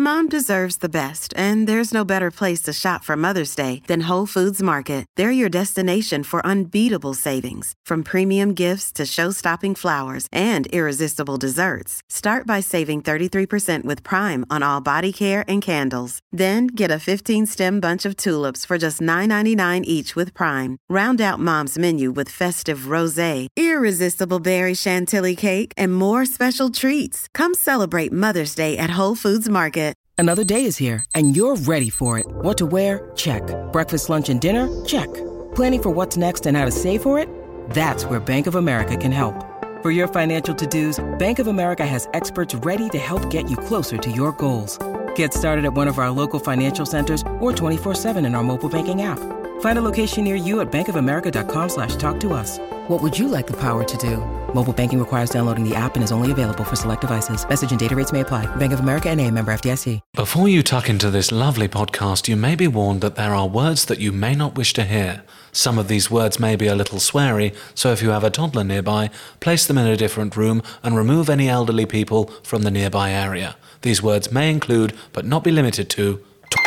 Mom deserves the best, and there's no better place to shop for Mother's Day than Whole Foods Market. They're your destination for unbeatable savings, from premium gifts to show-stopping flowers and irresistible desserts. Start by saving 33% with Prime on all body care and candles. Then get a 15-stem bunch of tulips for just $9.99 each with Prime. Round out Mom's menu with festive rosé, irresistible berry chantilly cake, and more special treats. Come celebrate Mother's Day at Whole Foods Market. Another day is here, and you're ready for it. What to wear? Check. Breakfast, lunch, and dinner? Check. Planning for what's next and how to save for it? That's where Bank of America can help. For your financial to-dos, Bank of America has experts ready to help get you closer to your goals. Get started at one of our local financial centers or 24/7 in our mobile banking app. Find a location near you at bankofamerica.com/talktous. What would you like the power to do? Mobile banking requires downloading the app and is only available for select devices. Message and data rates may apply. Bank of America NA, member FDIC. Before you tuck into this lovely podcast, you may be warned that there are words that you may not wish to hear. Some of these words may be a little sweary, so if you have a toddler nearby, place them in a different room and remove any elderly people from the nearby area. These words may include, but not be limited to,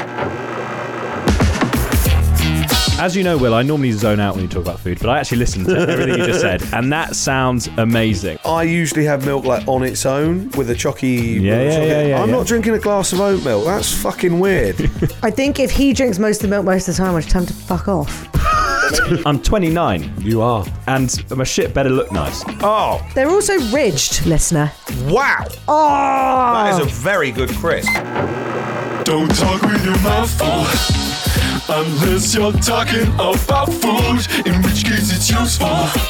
As you know, Will, I normally zone out when you talk about food, but I actually listened to everything you just said, and that sounds amazing. I usually have milk like on its own with a chocky. I'm not drinking a glass of oat milk. That's fucking weird. I think if he drinks most of the milk most of the time, it's time to fuck off. I'm 29. You are. And my shit better look nice. Oh. They're also ridged, listener. Wow. Oh. That is a very good crisp. Don't talk with your mouth full. Unless you're talking about food, in which case it's useful.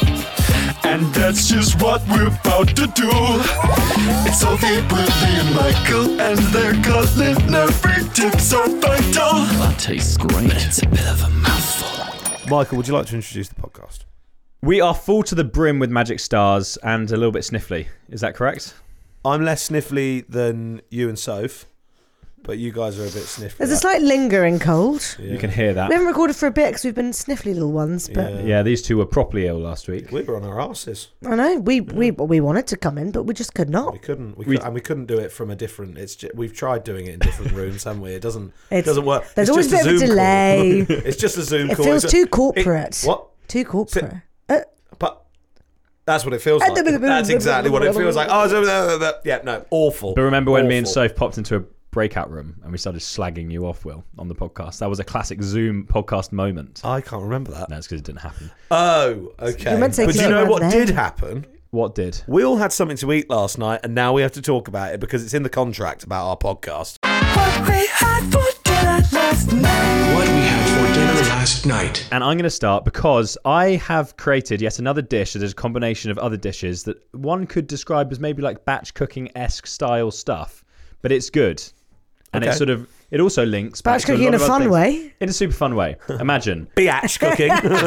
And that's just what we're about to do. It's Sophie, Willie, and Michael, and their culinary tips are vital. That tastes great. It's a bit of a mouthful. Michael, would you like to introduce the podcast? We are full to the brim with magic stars and a little bit sniffly. Is that correct? I'm less sniffly than you and Soph, but you guys are a bit sniffly. There's a slight lingering cold. Yeah. You can hear that. We haven't recorded for a bit because we've been sniffly little ones. But yeah, these two were properly ill last week. We were on our asses. I know. We wanted to come in, but we just could not. We couldn't. We couldn't do it from a different. We've tried doing it in different rooms, haven't we? It doesn't work. There's it's always just a bit of a delay. It's just a Zoom it call. It feels too corporate. What? Too corporate. But that's what it feels like. That's exactly what it feels like. Oh, yeah, no, awful. But remember when me and Soph popped into a breakout room and we started slagging you off, Will, on the podcast? That was a classic Zoom podcast moment. I can't remember that. No, it's because it didn't happen. Oh, okay. But do you know what did happen? What did? We all had something to eat last night, and now we have to talk about it because it's in the contract about our podcast. What we had for dinner last night. What we had for dinner last night. And I'm going to start because I have created yet another dish that is a combination of other dishes that one could describe as maybe like batch cooking-esque style stuff, but it's good. And it it also links back batch cooking in a fun way. In a super fun way. Imagine. Biatch cooking.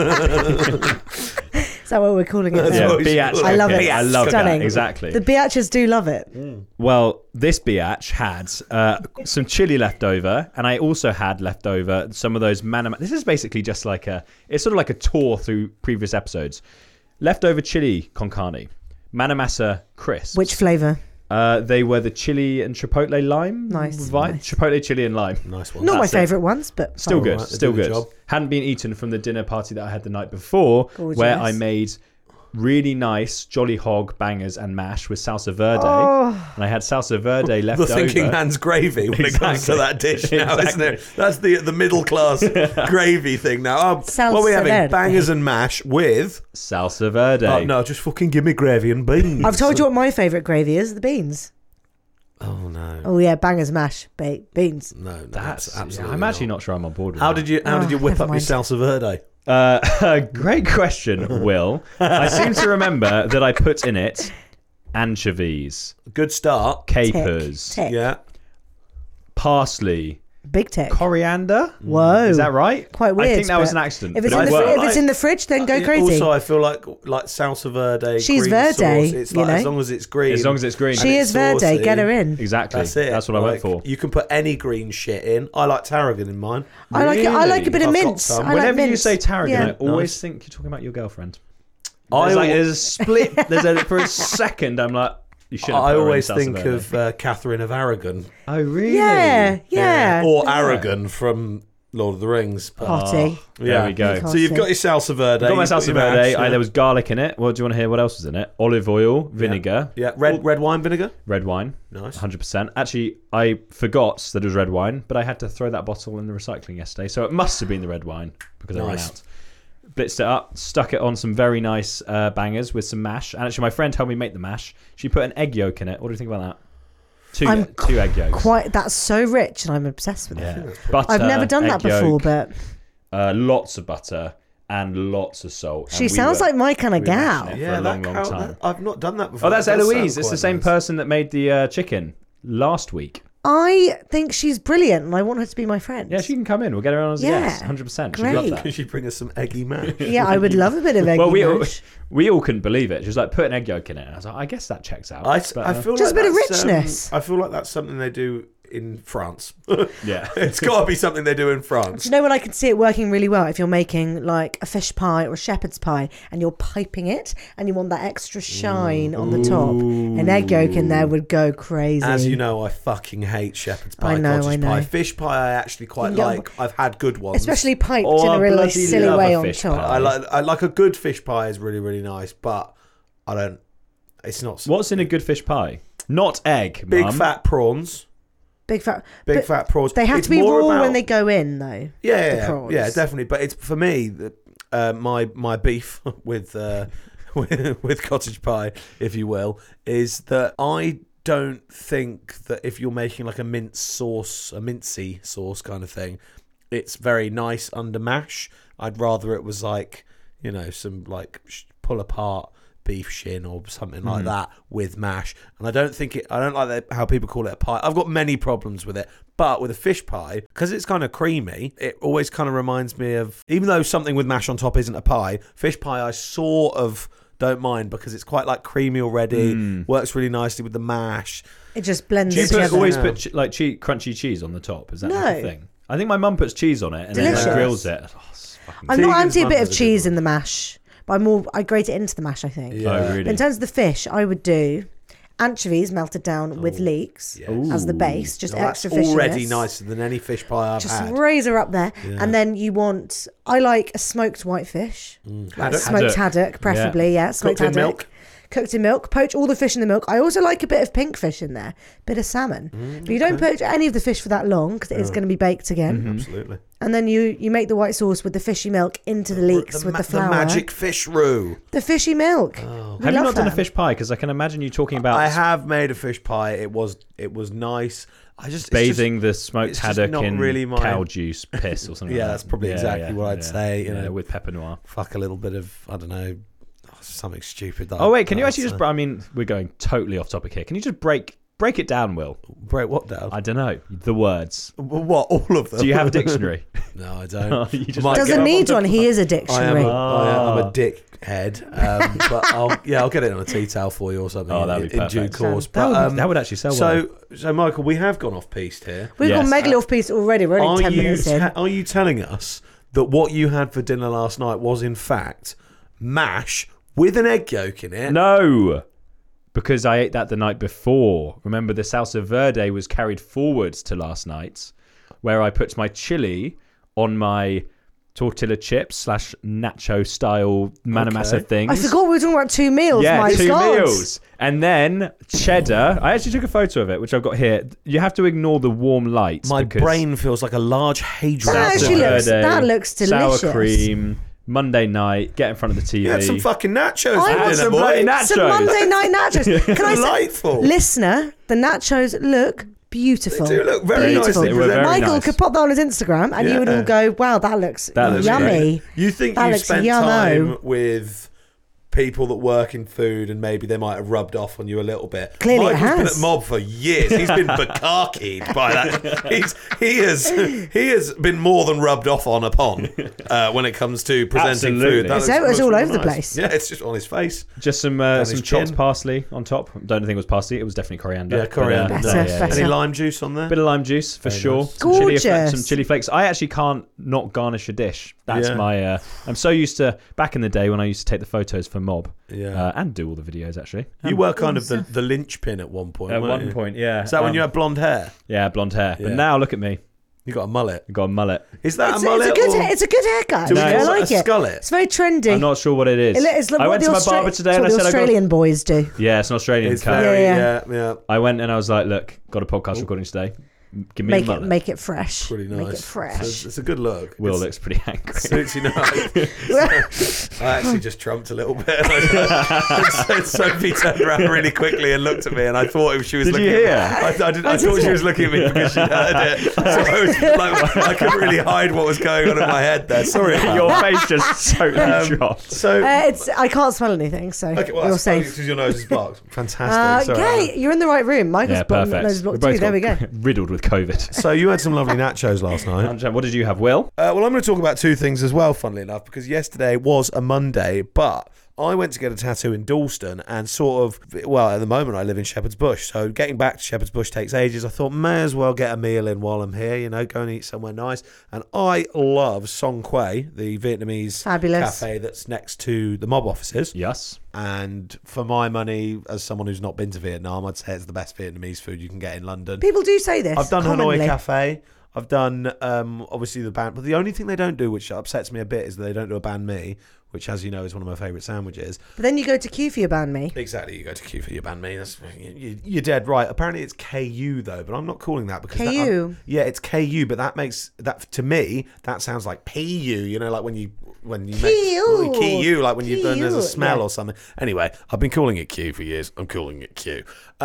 Is that what we're calling it? Yeah, biatch. I love it. I love Stunning. that. Exactly. The biatches do love it. Well, this biatch had some chili left over, and I also had left over some of those This is basically just like it's sort of like a tour through previous episodes. Leftover chili con carne, Manamasa crisps. Which flavour? They were the chili and chipotle lime. Nice. Chipotle chili and lime. Nice one. Not my favourite ones, but still good. Right, still good. Job. Hadn't been eaten from the dinner party that I had the night before, Gorgeous. where I made really nice Jolly Hog bangers and mash with salsa verde. And I had salsa verde left over. The thinking man's gravy when it comes to that dish now, isn't it? That's the middle class gravy thing now. What are we having? Verde. Bangers and mash with salsa verde. Oh, no, just fucking give me gravy and beans. I've told you what my favourite gravy is, the beans. Oh no. Oh yeah, bangers, mash, beans. No, that's absolutely. I'm actually not sure I'm on board with How that. did you whip up your salsa verde? Great question, Will. I seem to remember that I put in it anchovies. Good start. Capers. Tick. Yeah. Parsley. Big tick. Coriander. Whoa. Is that right? Quite weird. I think that was an accident. If it's in the fridge, then go crazy. Also, I feel like salsa verde. She's green verde, sauce, it's like, as long as it's green. As long as it's green. She is verde. Saucy. Get her in. Exactly. That's it. That's what I went for. You can put any green shit in. I like tarragon in mine. I like a bit of mince. Whenever you say tarragon, I always Nice. think you're talking about your girlfriend. There's a split. For a second, I'm like, You shouldn't. I put her in always salsa think verde. of Catherine of Aragon. Oh really? Yeah. Or Aragon from Lord of the Rings. Potty. There we go. So you've got your salsa verde. Got my you've got salsa your verde. mash, There was garlic in it. What do you want to hear? What else was in it? Olive oil, vinegar. Yeah, red wine vinegar. Red wine. Nice. 100%. Actually, I forgot that it was red wine, but I had to throw that bottle in the recycling yesterday, so it must have been the red wine because I ran out. Blitzed it up, stuck it on some very nice bangers with some mash. And actually, my friend helped me make the mash. She put an egg yolk in it. What do you think about that? Two egg yolks. That's so rich, and I'm obsessed with it. Butter, I've never done that before, yolk, but lots of butter and lots of salt. she sounds like my kind of gal. For a long time. I've not done that before. Oh, that's That does Eloise. sound It's the quite same nice. person that made the chicken last week. I think she's brilliant, and I want her to be my friend. Yeah, she can come in. We'll get her on as a guest. 100%. She'd love Great. that. Can she bring us some eggy mash? Yeah, I would love a bit of eggy Well, mash. we all couldn't believe it. She was like, put an egg yolk in it. And I was like, I guess that checks out. I But, feel Just like a bit of that's, richness. I feel like that's something they do in France. yeah. It's got to be something they do in France. Do you know when I can see it working really well? If you're making like a fish pie or a shepherd's pie and you're piping it and you want that extra shine on the top, an egg yolk in there would go crazy. As you know, I fucking hate shepherd's pie, I know, cottage I know. pie. Fish pie I actually quite You can like. I've had good ones. Especially piped Oh, in I a really bloody silly love way a on fish top. pie. I like a good fish pie is really, really nice, but I don't... It's not... What's in a good fish pie? Not egg, Big Mum. fat prawns. Big fat prawns. They have It's to be more raw about- when they go in, though. Yeah, prawns. yeah, definitely. But it's for me my beef with with cottage pie, if you will, is that I don't think that if you're making like a mincy sauce kind of thing, it's very nice under mash. I'd rather it was like, you know, some like pull apart beef shin or something like that with mash. And I don't like that, how people call it a pie. I've got many problems with it. But with a fish pie, because it's kind of creamy, it always kind of reminds me of, even though something with mash on top isn't a pie, fish pie I sort of don't mind because it's quite like creamy already, works really nicely with the mash. It just blends Do you together. always put crunchy cheese on the top? Is that No. the thing? I think my mum puts cheese on it and Delicious. then grills it. Oh, it's fucking I'm not Tegan's anti a mum bit does of a good cheese one. in the mash, but I grate it into the mash, I think. Yeah. Oh, But really? in terms of the fish, I would do anchovies melted down with leeks as the base, just Now, extra that's already fishiness. nicer than any fish pie I've Just had. raise her up there, and then you want. I like a smoked whitefish, like Haddock? smoked haddock, preferably. Yeah, smoked Cooked in haddock. milk? Cooked in milk. Poach all the fish in the milk. I also like a bit of pink fish in there, bit of salmon. But you don't poach any of the fish for that long because it is going to be baked again. Absolutely. And then you make the white sauce with the fishy milk into the leeks with the flour. The magic fish roux. The fishy milk. Oh. We Have you love not done a that. fish pie? Because I can imagine you talking about I have made a fish pie. It was nice. bathing the smoked it's just haddock not in really my- cow juice piss or something. Yeah, like that's that. probably exactly what I'd say, you know. with pepper noir. Fuck a little bit of, I don't know, something stupid. Oh wait, can you actually just? I mean, we're going totally off topic here. Can you just break it down, Will? break what down? I don't know the words. What, all of them? Do you have a dictionary? No, I don't. You just Might Doesn't get up need on one. the- He is a I dictionary. am a dick head, but I'll get it on a tea towel for you or something. Oh, that'd be in due perfect. course. That But, would- that would actually sell well. So Michael, we have gone off piste here. We've Yes. gone mega off piece already. We're only 10 minutes in. Are you telling us that what you had for dinner last night was in fact mash with an egg yolk in it? No, because I ate that the night before. Remember, the salsa verde was carried forwards to last night, where I put my chili on my tortilla chips / nacho style manamassa Okay. things. I forgot we were talking about 2 meals. Yeah, My 2 God. meals. And then cheddar. I actually took a photo of it, which I've got here. You have to ignore the warm lights. My because brain feels like a large hadron. That salsa actually looks- verde, that looks delicious. Sour cream. Monday night. Get in front of the TV. You had some fucking nachos I for had dinner, some boy. bloody nachos. Some Monday night nachos. Can I say, Delightful. listener, the nachos look beautiful. They do look very Beautiful. nicely They were very presented. Michael nice. could pop that on his Instagram and you would all go, wow, that looks looks yummy. You think That you looks spent yummo. time with people that work in food and maybe they might have rubbed off on you a little bit. Clearly it Michael's been has. at Mob for years. He's been bukakied by that. He has been more than rubbed off upon when it comes to presenting Absolutely. food. It's all looks over really the nice. place. Yeah, it's just on his face. Just some his chopped chin. parsley on top. Don't think it was parsley. It was definitely coriander. Yeah, coriander. But, Better. Any lime juice on there? Bit of lime juice for Very sure. nice. Some chili, Gorgeous. some chili flakes. I actually can't not garnish a dish. That's Yeah. my. I'm so used to back in the day when I used to take the photos for mob. Yeah. And do all the videos, actually. You were kind of the linchpin at one point. At weren't one you? point, yeah. Is that when you had blonde hair? Yeah, blonde hair. Yeah. But now, look at me. You got a mullet. I've got a mullet. Is that It's, a mullet? it's a good haircut. Do we I call like it a it. skullet? It's very trendy. I'm not sure what it is. It's like I what went the to my barber today and I what said the Australian boys do. Yeah, it's an Australian It's cut. very, Yeah. yeah. I went and I was like, look, got a podcast recording today. Give me a mullet. Make it fresh. Pretty nice. Make it fresh. It's a good look. Will looks pretty angry. Suits you nice. I actually just trumped a little bit. And Sophie turned around really quickly and looked at me, and I thought she was Did looking you hear? at me. I thought she was looking at me because she heard it. So I was like, I couldn't really hide what was going on in my head there. Sorry about Your that. face just totally dropped. So, I can't smell anything, so okay, well, you're safe. because your nose is blocked. Fantastic. Sorry. Okay, you're in the right room. Michael's Yeah, blocked, perfect. nose is blocked We're too. both There we go. riddled with COVID. So you had some lovely nachos last night. What did you have, Will? Well, I'm going to talk about two things as well, funnily enough, because yesterday was a Monday, but I went to get a tattoo in Dalston and at the moment I live in Shepherd's Bush, so getting back to Shepherd's Bush takes ages. I thought, may as well get a meal in while I'm here, go and eat somewhere nice. And I love Song Quay, the Vietnamese Fabulous cafe that's next to the mob offices. Yes. And for my money, as someone who's not been to Vietnam, I'd say it's the best Vietnamese food you can get in London. People do say this. I've done commonly. Hanoi Cafe. I've done, obviously, the banh. But the only thing they don't do, which upsets me a bit, is that they don't do a banh mi, which, as you know, is one of my favourite sandwiches. But then you go to queue for your banh mi. Exactly, you go to queue for your banh mi. You're dead right. Apparently, it's KU though, but I'm not calling that because KU? yeah, it's KU, but that makes that to me that sounds like PU. Like when you KU. make KU, like when you've done there's a KU, smell yeah. or something. Anyway, I've been calling it Q for years. I'm calling it Q.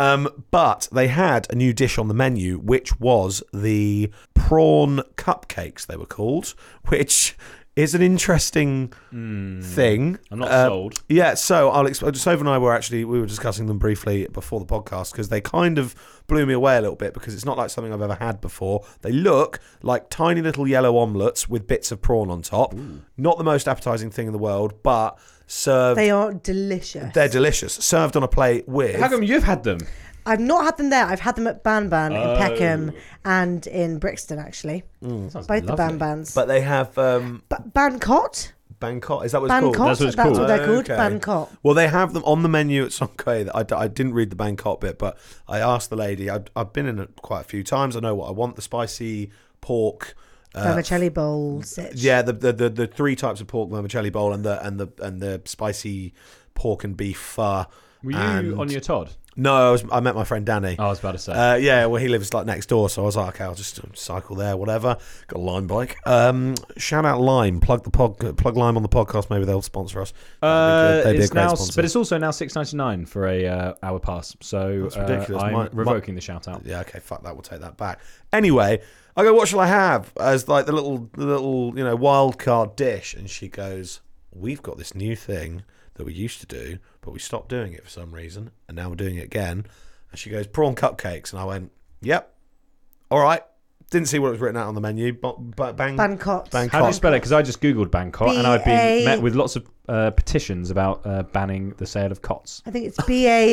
But they had a new dish on the menu, which was the prawn cupcakes. They were called, which is an interesting thing. I'm not sold. Yeah, so I'll explain. Sova and I we were discussing them briefly before the podcast because they kind of blew me away a little bit because it's not like something I've ever had before. They look like tiny little yellow omelettes with bits of prawn on top. Ooh. Not the most appetizing thing in the world, but served. They are delicious. They're delicious. Served on a plate with. How come you've had them? I've not had them there. I've had them at Ban Ban in Peckham and in Brixton, actually. Both lovely. the Ban Bans. But they have Bangkok? Bangkok. Is that what it's called? Bangkok? That's what it's called. they're called. Okay. Bangkok. Well, they have them on the menu at Song Quay. I didn't read the Bangkok bit, but I asked the lady. I've been in it quite a few times. I know what I want. The spicy pork. Vermicelli bowls. Yeah, the three types of pork vermicelli bowl and the spicy pork and beef pho. Were you on your Todd? No, I met my friend Danny. I was about to say. Yeah, well, he lives like next door, so I was like, okay, I'll just cycle there, whatever. Got a Lime bike. Shout out Lime. Plug Lime on the podcast. Maybe they'll sponsor us. They'd be a great sponsor. But it's also now $6.99 for a hour pass. So That's ridiculous. I'm revoking the shout out. Yeah, okay, fuck that. We'll take that back. Anyway, I go, what shall I have as like the little wild card dish? And she goes, we've got this new thing that we used to do, but we stopped doing it for some reason, and now we're doing it again. And she goes, prawn cupcakes. And I went, yep, all right. Didn't see what was written out on the menu. Bangkok. How do you spell it? Because I just Googled Bangkok, and I've been met with lots of petitions about banning the sale of cots. I think it's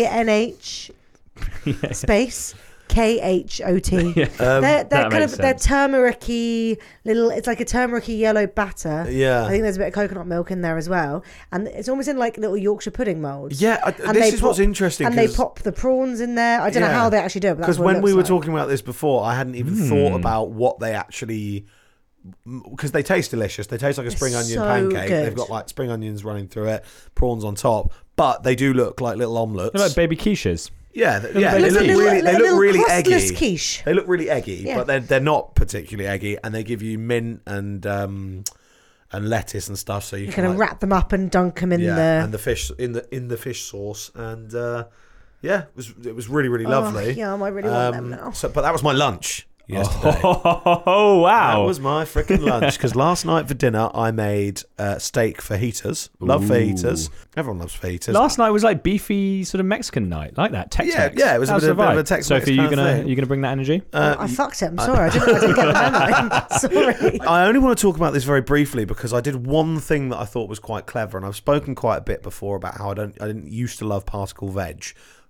BANH space KHOT. They're kind of they're turmeric-y little. It's like a turmeric-y yellow batter. Yeah. I think there's a bit of coconut milk in there as well, and it's almost in like little Yorkshire pudding molds. Yeah, this is what's interesting. And they pop the prawns in there. I don't know how they actually do it. Because when we were talking about this before, I hadn't even thought about what they actually. Because they taste delicious. They taste like a spring onion pancake. Good. They've got like spring onions running through it, prawns on top, but they do look like little omelettes. They're like baby quiches. Yeah, they It's look a little- really, they a look little really crustless eggy. quiche. They look really eggy, Yeah. but they're not particularly eggy, and they give you mint and lettuce and stuff, so you kind of wrap them up and dunk them in and the fish in the fish sauce, and it was really really lovely. Yum, I really want them now. But that was my lunch yesterday. Oh, wow. That was my freaking lunch, because last night for dinner I made steak fajitas. Love fajitas. Everyone loves fajitas. Last night was like beefy sort of Mexican night, like that. Tex-Mex. Yeah, it was a How's bit the of a vibe? Tex-Mex Sophie, kind of thing. you gonna bring that energy? I fucked it. I'm sorry. I didn't get the memo. Sorry. I only want to talk about this very briefly because I did one thing that I thought was quite clever, and I've spoken quite a bit before about how I didn't used to love particle veg,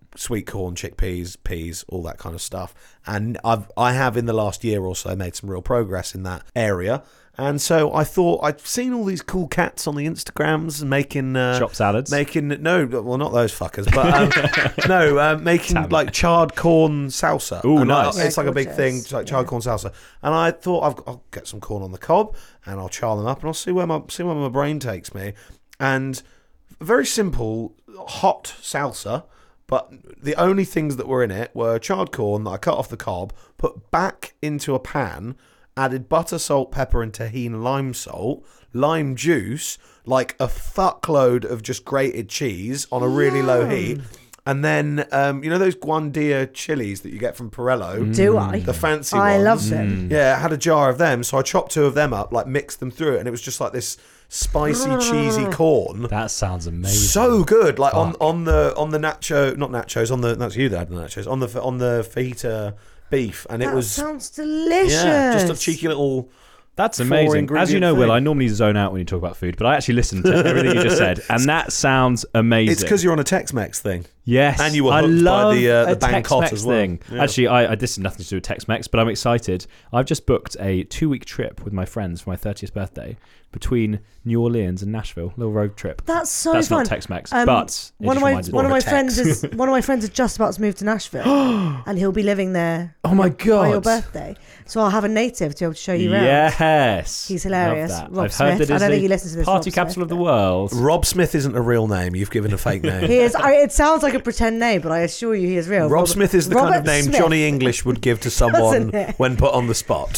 sweet corn, chickpeas, peas, all that kind of stuff. And I have in the last year or so made some real progress in that area. And so I thought, I'd seen all these cool cats on the Instagrams making Chop salads. making not those fuckers, but making like charred corn salsa. Ooh, And nice. it's like a big gorgeous. thing, it's like charred corn salsa. And I thought I'll get some corn on the cob and I'll char them up and I'll see where my brain takes me. And very simple hot salsa, but the only things that were in it were charred corn that I cut off the cob, put back into a pan, added butter, salt, pepper, and tahini lime salt, lime juice, like a fuckload of just grated cheese on a really low heat. And then, you know those Guandia chilies that you get from Perello? Do I? The fancy I ones? love them. Yeah, I had a jar of them, so I chopped 2 of them up, like mixed them through it, and it was just like this spicy, cheesy corn. That sounds amazing. So good, like on the nacho, not nachos, on the that's you that had the nachos on the fajita beef, and it That was sounds delicious. just a cheeky little. That's amazing. As you know, ingredient Will, thing. I normally zone out when you talk about food, but I actually listened to everything you just said, and that sounds amazing. It's because you're on a Tex-Mex thing. Yes, And you were I hooked by love the a Bangkok Tex-Mex as well. thing. Yeah. Actually, this has nothing to do with Tex-Mex, but I'm excited. I've just booked a 2-week trip with my friends for my 30th birthday between New Orleans and Nashville. A little road trip. That's so That's fun. not Tex-Mex, but it one of just my reminded me. one of my Tex. friends is just about to move to Nashville, and he'll be living there. Oh my by your God. birthday. So I'll have a native to be able to show you around. Yes, He's hilarious. Love that. Rob I've heard Smith. that I is don't think the he listens to this, party Rob capital Smith, of the but- world. Rob Smith isn't a real name. You've given a fake name. He is. It sounds like a pretend name, but I assure you, he is real. Rob Smith is the kind of Robert name Smith. Johnny English would give to someone Doesn't it? when put on the spot.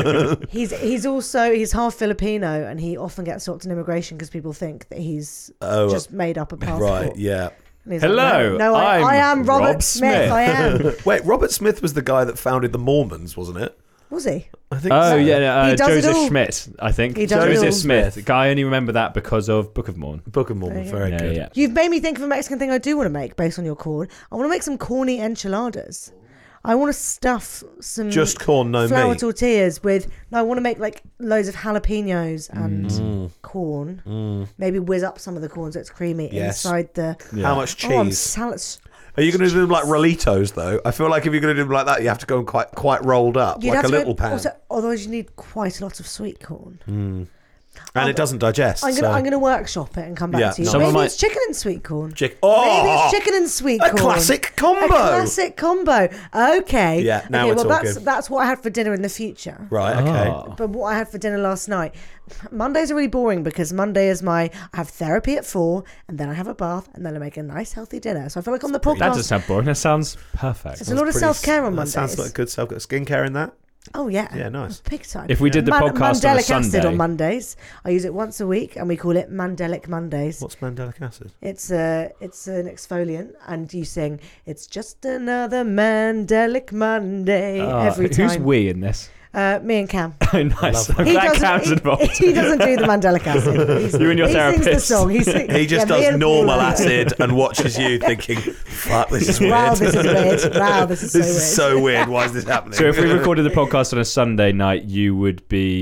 He's half Filipino, and he often gets stopped in immigration because people think that he's just made up a passport. Right, yeah. And he's Hello, like, no, I'm I am Robert Rob Smith. I am. Wait, Robert Smith was the guy that founded the Mormons, wasn't it? Was he? I think Oh so. He does it Joseph all. Schmidt, I think. He does it Joseph all. Smith. I only remember that because of Book of Mormon. Book of Mormon, very good. Yeah. You've made me think of a Mexican thing I do want to make based on your corn. I want to make some corny enchiladas. I want to stuff some Just corn, no flour meat. tortillas with. No, I want to make like loads of jalapenos and corn. Maybe whiz up some of the corn so it's creamy Yes. inside the. How much cheese? Oh, salads. Are you going to do them like Rolitos, though? I feel like if you're going to do them like that, you have to go quite rolled up, You'd like have a to go- little pan. Also, otherwise, you need quite a lot of sweet corn. And it doesn't digest. I'm gonna workshop it and come back Yeah. to you. Some of Maybe my- it's chicken and sweet corn. Maybe Maybe it's chicken and sweet a corn. classic combo. A classic combo. Okay. Yeah, now okay, we're well, talking. that's what I had for dinner in the future. Right, okay. Oh. But what I had for dinner last night, Mondays are really boring because Monday is I have therapy at 4 and then I have a bath and then I make a nice healthy dinner. So I feel like on the That doesn't podcast, sound boring. That sounds perfect. there's a lot of self-care on That Mondays. sounds like good self-care. Skincare in that? Oh yeah. Yeah, nice. Big time. If we did the podcast on a Mandelic acid Sunday. on Mondays. I use it once a week and we call it Mandelic Mondays. What's mandelic acid? It's an exfoliant, and you sing "It's just another Mandelic Monday" every time. Who's we in this? Me and Cam. Oh, nice. I'm He glad doesn't- Cam's involved. He doesn't do the Mandelic acid. He's, You and your he sings the therapist. song. He just me does and normal Paula. acid and watches you thinking, fuck, this is weird. Wow, this is weird. Wow, this is so This weird. is so weird. Why is this happening? So if we recorded the podcast on a Sunday night, your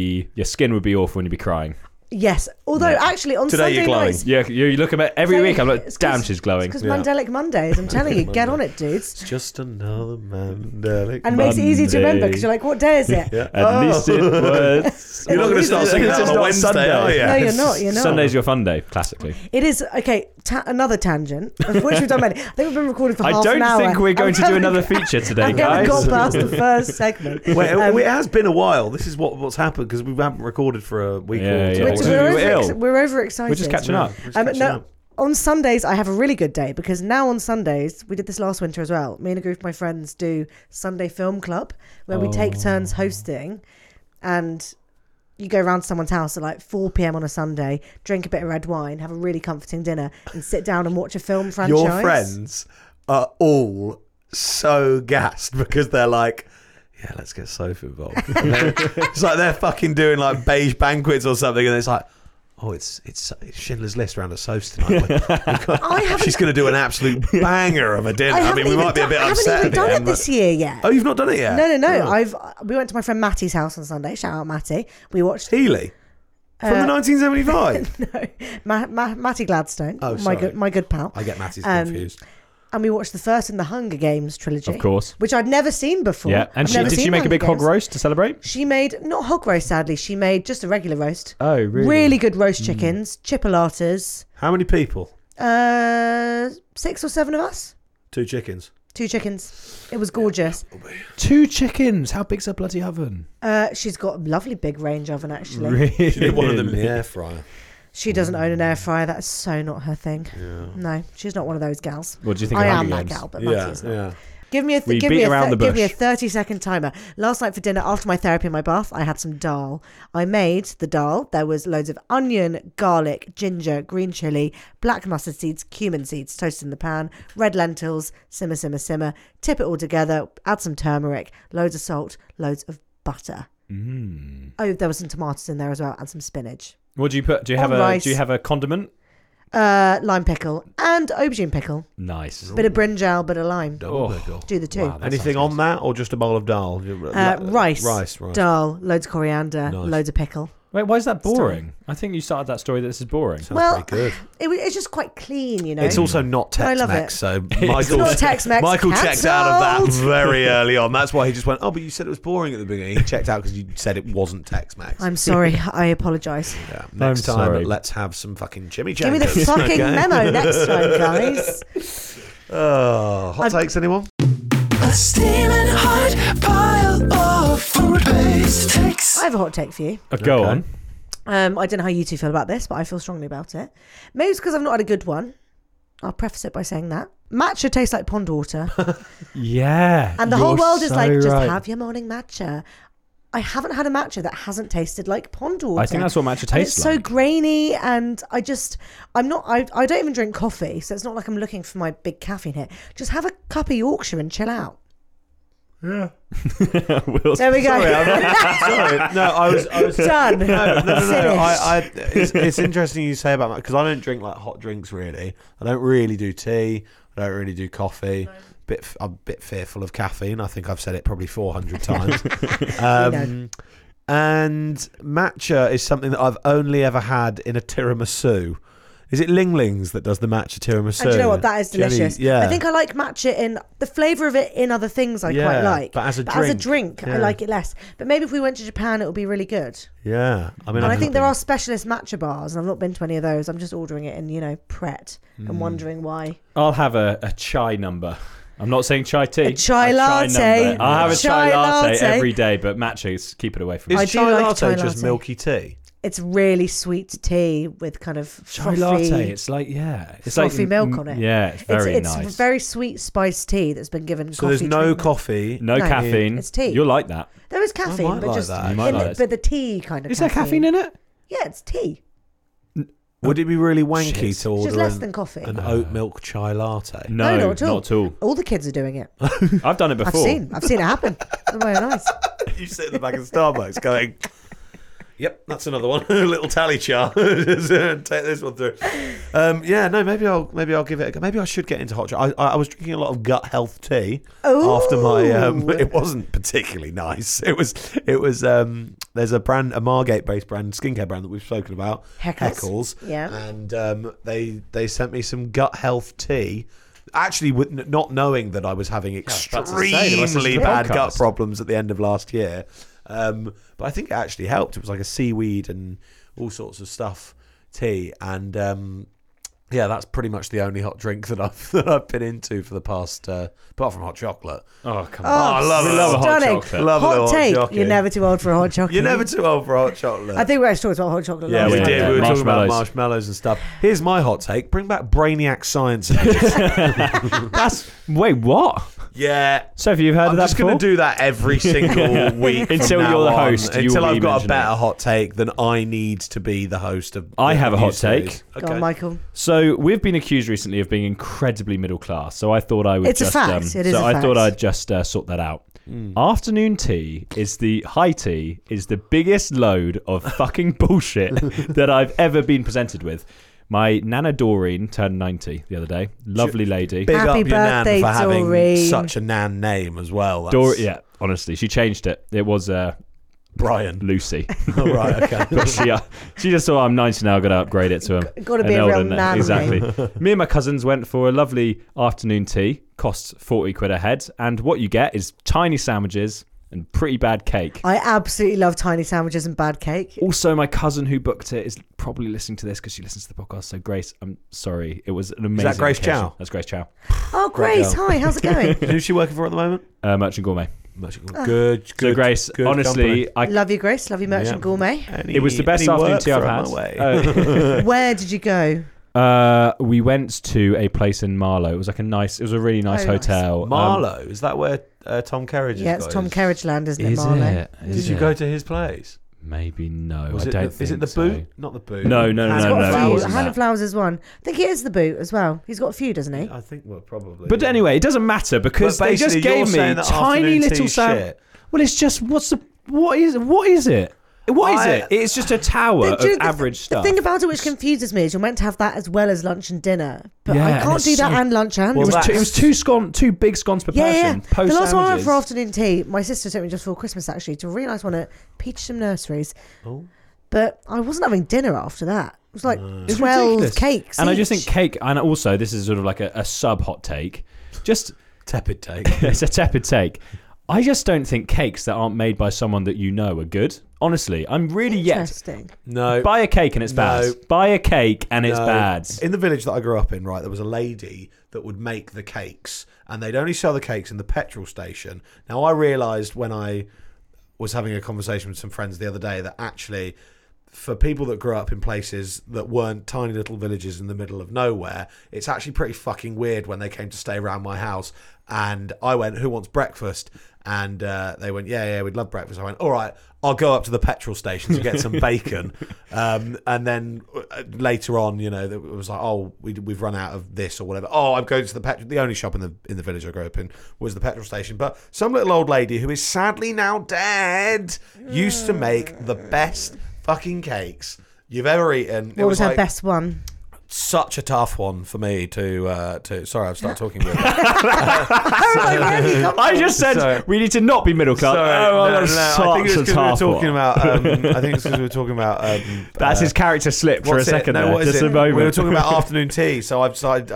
skin would be awful and you'd be crying. Yes, although actually on Today Sunday you're glowing. nights. Yeah, you look at me every week. I'm like, damn, she's glowing. Because Mandelic Mondays, I'm telling you, get on it, dudes. It's just another mandelic. And it makes it easy to remember Monday. because you're like, what day is it? At least it was. You're not going to start singing that It's on a not Wednesday, Sunday. are you? No, you're not. You're not. Sunday's your fun day, classically. It is okay. Another tangent, of which we've done many. I think we've been recording for I half an don't hour. think we're going to do another feature today, We haven't guys. got past the first segment. Wait, it has been a while. This is what's happened because we haven't recorded for a week Yeah, or two. yeah. Which So we're, we were ill. we're overexcited. We're just catching up. On Sundays, I have a really good day because now on Sundays, we did this last winter as well. Me and a group of my friends do Sunday Film Club where we take turns hosting, and you go around to someone's house at like 4 p.m. on a Sunday, drink a bit of red wine, have a really comforting dinner, and sit down and watch a film franchise. Your friends are all so gassed because they're like, yeah, let's get Sophie involved. And it's like they're fucking doing like beige banquets or something, and it's like, oh, it's Schindler's List around at Soph's tonight. She's going to do an absolute banger of a dinner. I mean, we might be a bit upset. I haven't even done at it the end, this year yet. Oh, you've not done it yet? No. Oh. We went to my friend Matty's house on Sunday. Shout out Matty. We watched Healy from the 1975. Matty Gladstone. Oh, my sorry. good pal. I get Matty's confused. and we watched the first in the Hunger Games trilogy. Of course. Which I'd never seen before. Yeah, and did she make a big hog roast to celebrate? She made, not hog roast sadly, she made just a regular roast. Oh, really? Really good roast chickens, chipolatas. How many people? 6 or 7 of us. 2 chickens. 2 chickens. It was gorgeous. 2 chickens. How big's a bloody oven? She's got a lovely big range oven, actually. Really? She did one of them in the air fryer. She doesn't own an air fryer. That's so not her thing. Yeah. No, she's not one of those gals. What do you think I of am Hunger that Games? gal, but Matty is not. Yeah. Give me a We beat around the give me a bush. 30-second timer. Last night for dinner, after my therapy in my bath, I had some dal. I made the dal. There was loads of onion, garlic, ginger, green chili, black mustard seeds, cumin seeds toasted in the pan, red lentils, simmer, simmer, simmer. Tip it all together. Add some turmeric, loads of salt, loads of butter. Oh, there was some tomatoes in there as well, and some spinach. What do you put? Do you On have rice. Do you have a condiment? Lime pickle and aubergine pickle. Nice. Bit of brinjal, bit of lime. Double pickle. Do the two. Wow, that Anything sounds on that, or just a bowl of dal? Rice. Rice. Dal, loads of coriander, Nice. loads of pickle. Wait, why is that boring? I think you started that story that this is boring. Sounds Well, pretty good. It's just quite clean, you know. It's also not I love Tex-Mex, it. so It's not Tex-Mex. Michael checked out of that Cancelled. very early on. That's why he just went, oh, but you said it was boring at the beginning. He checked out because you said it wasn't Tex-Mex. I'm sorry. I apologise. Yeah. Next I'm time, sorry. let's have some fucking chimichangas. Give me the fucking okay? memo next time, guys. Oh, hot I'm- takes, anyone? A steaming hot pile of food-based takes. I have a hot take for you. Go Okay. on. I don't know how you two feel about this, but I feel strongly about it. Maybe it's because I've not had a good one. I'll preface it by saying that. Matcha tastes like pond water. Yeah. And the whole you're world is so like, just right. have your morning matcha. I haven't had a matcha that hasn't tasted like pond water. I think that's what matcha And tastes it's so like. grainy, and I don't even drink coffee, so it's not like I'm looking for my big caffeine hit. Just have a cup of Yorkshire and chill out. Yeah. Will's- There we go. Sorry. No, I was Done. No. Finished. It's interesting you say about that because I don't drink like hot drinks really. I don't really do tea. I don't really do coffee. I'm a bit fearful of caffeine. I think I've said it probably 400 times. And matcha is something that I've only ever had in a tiramisu. Is it Ling Ling's that does the matcha tiramisu? And do you know what? That is delicious. Yeah. I think I like matcha in the flavour of it in other things I quite like. but as a drink, I yeah. like it less. But maybe if we went to Japan, it would be really good. Yeah. I mean, And I think there are specialist matcha bars, and I've not been to any of those. I'm just ordering it in, Pret and wondering why. I'll have a chai number. I'm not saying chai tea. A chai latte. number. I'll have a Chai chai latte latte. every day, but matcha, keep it away from me. I Is do chai like latte chai just latte. milky tea? It's really sweet tea with kind of Chai frothy, latte, it's like, it's frothy like milk on it. Yeah, it's very it's nice. very sweet spiced tea that's been given So coffee there's no treatment. coffee. no No, caffeine. it's tea. You'll like that. There is caffeine, might but like just that. You might like it. but the tea kind of Is there caffeine in it? Yeah, it's tea. Would it be really wanky Shit. to It's order just less than coffee. an oat milk chai latte? No, not at all. all. All the kids are doing it. I've done it before. I've seen it happen. It's very nice. You sit in the back of Starbucks going, yep, that's another one. A little tally chart. Just, take this one through. Maybe I'll give it a go. Maybe I should get into hot chocolate. I was drinking a lot of gut health tea after my it wasn't particularly nice. It was there's a Margate based brand, skincare brand that we've spoken about, Heckles. Yeah. And they sent me some gut health tea. Actually, not knowing that I was having about to say, there must have extremely been a bad gut podcast. problems at the end of last year. But I think it actually helped. It was like a seaweed and all sorts of stuff tea. And that's pretty much the only hot drink that I've been into for the past, apart from hot chocolate. Oh, come Oh, on. I love it. We love a hot stunning. chocolate. Love a Hot little hot take. chocolate. You're never too old for a hot chocolate. You're never too old for hot chocolate. I think we actually talked about hot chocolate. Yeah, last we time. did. Yeah. We were talking about Marshmallows. marshmallows and stuff. Here's my hot take. Bring back Brainiac Science. Wait, what? Yeah. So have you heard I'm of that just going to before? do that every single week from Until now you're the on, host, you until will I've be got a mentioning better it. hot take than I need to be the host of. I have a hot new series. take. Go on, Michael. So we've been accused recently of being incredibly middle class. So I thought I would It's a just. fact. It is so a I fact. thought I'd just sort that out. Afternoon tea is the biggest load of fucking bullshit that I've ever been presented with. My Nana Doreen turned 90 the other day. Lovely lady. Big Happy up your nan birthday, for having Doreen. such a nan name as well. That's- Yeah, honestly, she changed it. It was Brian. Lucy. Oh, right, okay. But she just thought, I'm 90 now, I've got to upgrade it to Got to be a real man. Exactly. Me and my cousins went for a lovely afternoon tea. Costs 40 quid a head. And what you get is tiny sandwiches and pretty bad cake. I absolutely love tiny sandwiches and bad cake. Also, my cousin who booked it is probably listening to this because she listens to the podcast. So, Grace, I'm sorry. It was an amazing Is that Grace occasion. Chow? That's Grace Chow. Oh, Grace. Hi, how's it going? Who's she working for at the moment? Merchant Gourmet. Good. So, Grace, good honestly, company. Love you, Grace. Love you, Merchant Gourmet. It was the best afternoon tea I've had. Where did you go? We went to a place in Marlow. It was like it was a really nice hotel. Marlow? Is that where Tom Kerridge Yeah, it's Tom Kerridge land, isn't it, Marlow? Did you go to his place? Maybe no. I don't think. Is it the so. Boot? Not the Boot. No. He's got a few. wasn't Hand that. of Flowers is one. I think it is the Boot as well. He's got a few, doesn't he? I think, well, probably. But anyway, it doesn't matter because But they just basically, gave you're me saying that tiny afternoon little tea sandwich. shit. Well, it's just what is it? What is it? It's just a tower of average stuff. The thing about it which confuses me is you're meant to have that as well as lunch and dinner, but Yeah, I and can't it's do that so- and lunch and. Well, it was two big scones per person. The Post last one I went sandwiches. for afternoon tea, my sister took me just before Christmas actually to a really nice one at Peacham Nurseries. Oh. But I wasn't having dinner after that. It was like It's 12 ridiculous. cakes. And I just each. think cake, and also this is sort of like a sub hot take. Just Tepid take. it's a tepid take. I just don't think cakes that aren't made by someone that you know are good. Honestly, I'm really Interesting. No. Buy a cake and it's bad. Buy a cake and it's No. bad. In the village that I grew up in, right, there was a lady that would make the cakes, and they'd only sell the cakes in the petrol station. Now, I realised when I was having a conversation with some friends the other day that actually, for people that grew up in places that weren't tiny little villages in the middle of nowhere, it's actually pretty fucking weird when they came to stay around my house. And I went, who wants breakfast? And they went, yeah, we'd love breakfast. I went, all right, I'll go up to the petrol station to get some bacon. And then later on, you know, it was like, oh, we've run out of this or whatever. Oh, I'm going to the petrol. The only shop in the village I grew up in was the petrol station. But some little old lady who is sadly now dead used to make the best fucking cakes you've ever eaten. What was her best one? Such a tough one for me to sorry, I've started talking with I just said Sorry. we need to not be middle class. I think it's because we were talking about. I think it's because we were talking about. That's his character slip for a what's it? second No, there. what is Just it? a moment. We were talking about afternoon tea, so I've decided.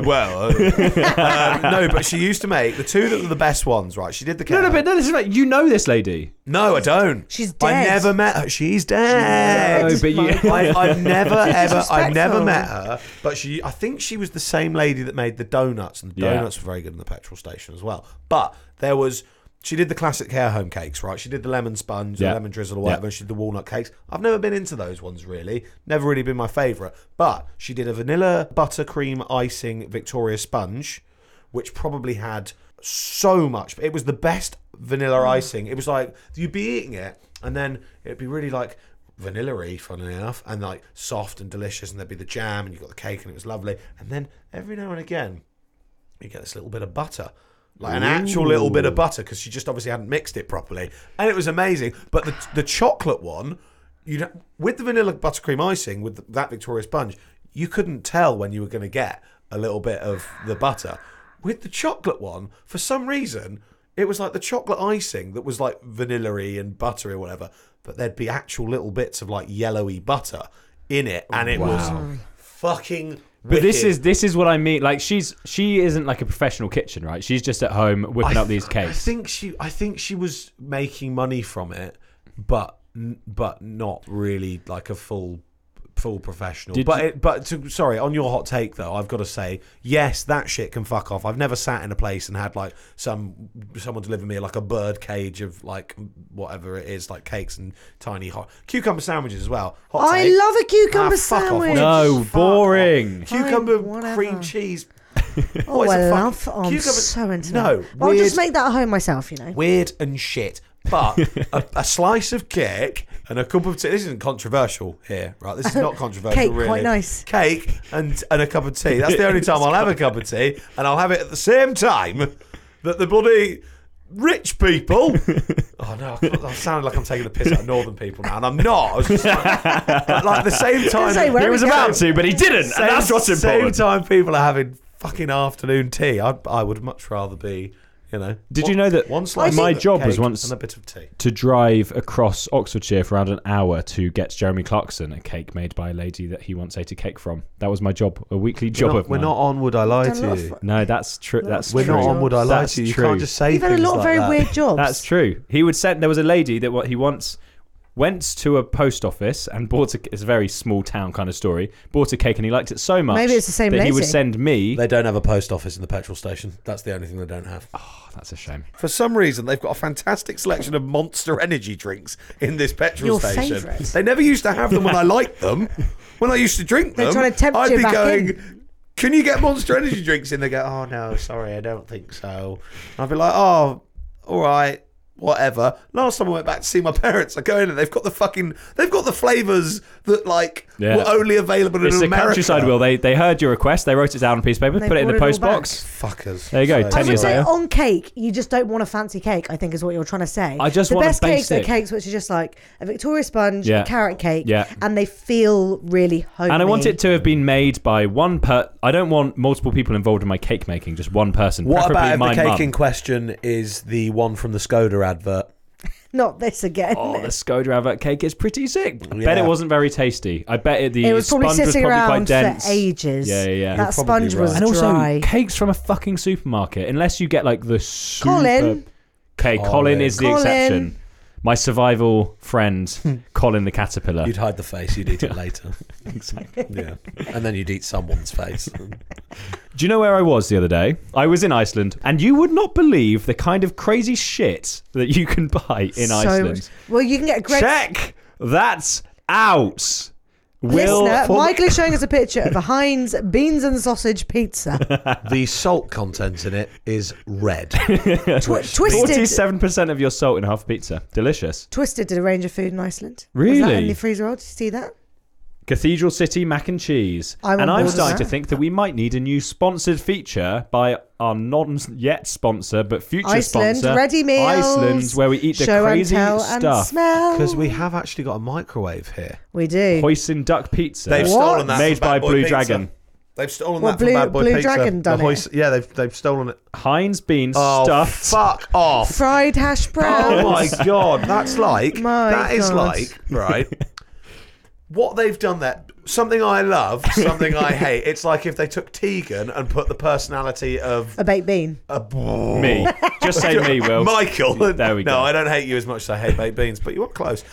No, but she used to make the two that were the best ones, right? She did the No, but this is like, you know this lady. No, I don't. She's I dead. never met her. She's dead. No, but you- I've never ever. I've never disrespectful. met her. But I think she was the same lady that made the donuts, and the Yeah. donuts were very good in the petrol station as well. But she did the classic care home cakes, right? She did the lemon sponge, the Yeah. lemon drizzle, or whatever. Yeah. And she did the walnut cakes. I've never been into those ones really. Never really been my favourite. But she did a vanilla buttercream icing Victoria sponge, which probably had so much. It was the best vanilla icing. It was like you'd be eating it, and then it'd be really like vanilla-y, funnily enough, and like soft and delicious, and there'd be the jam, and you got the cake, and it was lovely. And then every now and again, you get this little bit of butter, like an actual little bit of butter, because she just obviously hadn't mixed it properly, and it was amazing. But the chocolate one, with the vanilla buttercream icing, with that Victoria sponge, you couldn't tell when you were going to get a little bit of the butter. With the chocolate one, for some reason, it was like the chocolate icing that was like vanilla-y and buttery or whatever, but there'd be actual little bits of like yellowy butter in it, and it was fucking But wicked. this is what I mean. Like she isn't like a professional kitchen, right? She's just at home whipping up these cakes. I think she was making money from it, but not really like a full professional. Sorry, on your hot take though, I've got to say, yes, that shit can fuck off. I've never sat in a place and had like someone deliver me like a bird cage of like whatever it is, like cakes and tiny hot cucumber sandwiches as well. Hot I take. love a cucumber fuck off. sandwich. No, Fuck boring. off. Cucumber whatever. cream cheese. Oh, What is I the fuck- love. Oh, I'm cucumber- so into No, that. Well, I'll just weird- make that at home myself, you know. Weird and shit. But a slice of cake and a cup of tea. This isn't controversial here, right? This is not controversial, Cake, really. quite nice. Cake and a cup of tea. That's the only time I'll have a cup of tea, and I'll have it at the same time that the bloody rich people. Oh no, I'm sounding like I'm taking the piss out of northern people now, and I'm not. I was just like the same time. say, where He are was we about going? to, but he didn't, and that's what's Same important. time people are having fucking afternoon tea. I would much rather be, You know. Did you know that one slice my of job was cake once and a bit of tea? to drive across Oxfordshire for around an hour to get Jeremy Clarkson a cake made by a lady that he once ate a cake from. That was my job, a weekly job of We're mine. not on Would I Lie Done a lot to You? of- No, that's true. That's We're true. not on Would I Lie That's to You? You true. can't just say You've had a things lot of like very that. weird jobs. That's true. He would send. There was a lady that he once went to a post office and bought it's a very small town kind of story. Bought a cake and he liked it so much. Maybe it's the same that he would lady. send me. They don't have a post office in the petrol station. That's the only thing they don't have. Oh, that's a shame. For some reason, they've got a fantastic selection of Monster energy drinks in this petrol Your station. favourite. They never used to have them when I liked them. When I used to drink them, They're trying to tempt I'd you be back going, in. can you get Monster energy drinks in? They go, oh, no, sorry, I don't think so. And I'd be like, oh, all right. Whatever. Last time I went back to see my parents, I go in and they've got the flavours that were only available It's in the America. countryside, Will. They heard your request. They wrote it down on a piece of paper, They put it in a brought it all post back. box. Fuckers. There you go, So- 10 I would years say later. on cake, you just don't want a fancy cake, I think is what you're trying to say. I just the want a best cakes are basic. cakes which are just like a Victoria sponge, Yeah. a carrot cake, Yeah. and they feel really homey. And I want it to have been made by one I don't want multiple people involved in my cake making, just one person. What preferably about if my the cake mum. in question is the one from the Skoda advert? Not this again. Oh, the Skoda advert cake is pretty sick. Bet Yeah. it wasn't very tasty. I bet the It was probably sponge was sitting probably around quite dense. for ages. Yeah, yeah, yeah. That You're probably sponge was right. And also, dry. cakes from a fucking supermarket, unless you get like the super... Colin. Okay, Colin is the Colin. exception. My survival friend, Colin the caterpillar. You'd hide the face, you'd eat it later. Exactly. Yeah. And then you'd eat someone's face. Do you know where I was the other day? I was in Iceland, and you would not believe the kind of crazy shit that you can buy in Iceland. Well, you can get a great... Check that out. Listener, Michael is showing us a picture of a Heinz beans and sausage pizza. The salt content in it is red. Twisted 47% of your salt in half a pizza. Delicious. Twisted did a range of food in Iceland. Was Really? that in the freezer roll? Did you see that? Cathedral City mac and cheese. I'm on And I'm board with starting to that. think that we might need a new sponsored feature by our non-yet sponsor, but future Iceland, sponsor. ready meals. Iceland, where we eat the show crazy and tell stuff. And smell. Because we have actually got a microwave here. We do. Hoisin duck pizza. They've stolen that Made from by Bad Boy Blue Pizza. Dragon. They've stolen What, that from Bad Boy Blue Pizza. Dragon done it? Yeah, they've stolen it. Heinz beans Oh, stuffed. fuck off. Fried hash browns. Oh my god, that's like My that is God. like right. What they've done there, something I love, something I hate. It's like if they took Tegan and put the personality of A baked bean. Me. Just say me, Will. Michael. There we go. No, I don't hate you as much as I hate baked beans, but you were close.